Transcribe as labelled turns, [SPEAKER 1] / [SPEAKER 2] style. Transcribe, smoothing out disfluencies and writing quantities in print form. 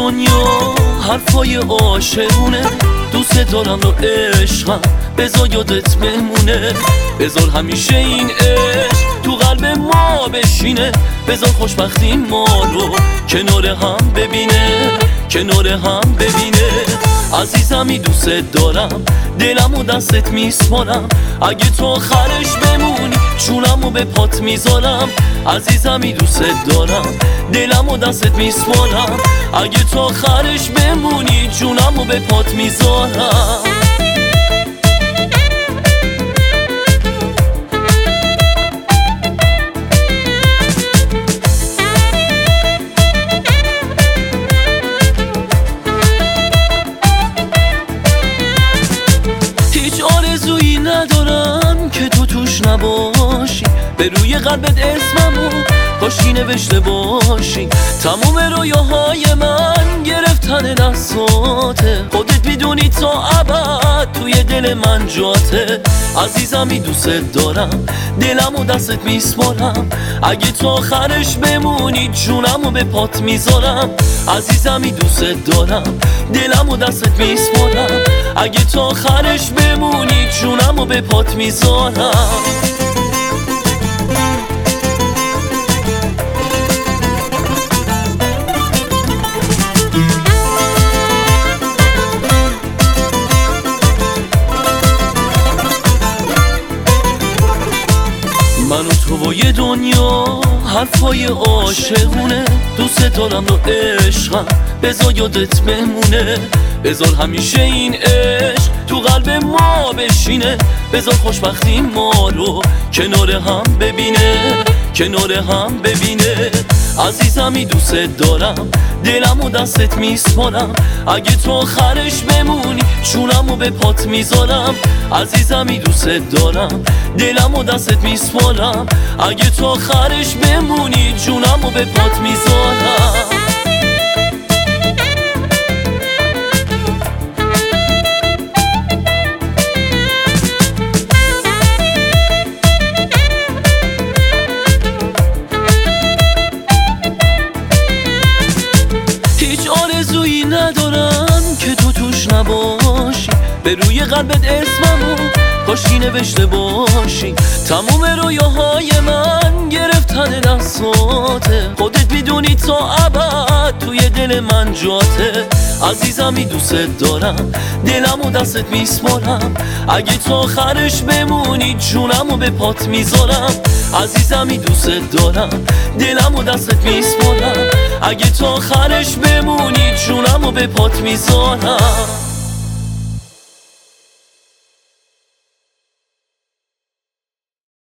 [SPEAKER 1] دنیا حرفای عاشقونه، دوست دارم و عشقم بذار یادت بمونه، بذار همیشه این عشق تو قلب ما بشینه، بذار خوشبختی ما رو کنار هم ببینه، کنار هم ببینه. عزیزمی دوست دارم، دلم و دستت میسپارم، اگه تو آخرش بمونی جونم و به پات میذارم. عزیزمی دوست دارم، دلم و دستت میسپارم، اگه تو آخرش بمونی جونم و به پات میذارم. آرزویی ندارم که تو توش نباشی، به روی قلبت اسممو کاشکی نوشته باشی. تموم رویاهای من گرفتن دستاته، خودت میدونی تا ابد توی دل من جاته. عزیزمی دوست دارم، دلم و دستت میسپارم، اگه تو آخرش بمونی جونم و به پات میذارم. عزیزمی دوست دارم، دلم و دستت میسپارم، اگه تو آخرش بمونی جونم و به پات میذارم. من و تو و یه دنیا حرفای عاشقونه، دوست دارم و عشقم بذار یادت بمونه، بذار همیشه این عشق تو قلب ما بشینه، بذار خوشبختی ما رو کنار هم ببینه، کنار هم ببینه. عزیزمی دوست دارم، دلم و دستت میسپارم، اگه تو آخرش بمونی جونم و به پات میذارم. عزیزمی دوست دارم، دلم و دستت میسپارم، اگه تو آخرش بمونی جونم و به پات میذارم. آرزویی ندارم که تو توش نباشی، به روی قلبت اسممو کاشکی نوشته باشی. تموم رویاهای من گرفتن دستاته، خودت میدونی تا ابد توی دل من جاته. عزیزمی دوست دارم، دلم و دستت میسپارم، اگه تو آخرش بمونی جونم و به پات میذارم. عزیزمی دوست دارم، دلم و دستت میسپارم، اگه تو آخرش بمونی جونم و به پات میذارم.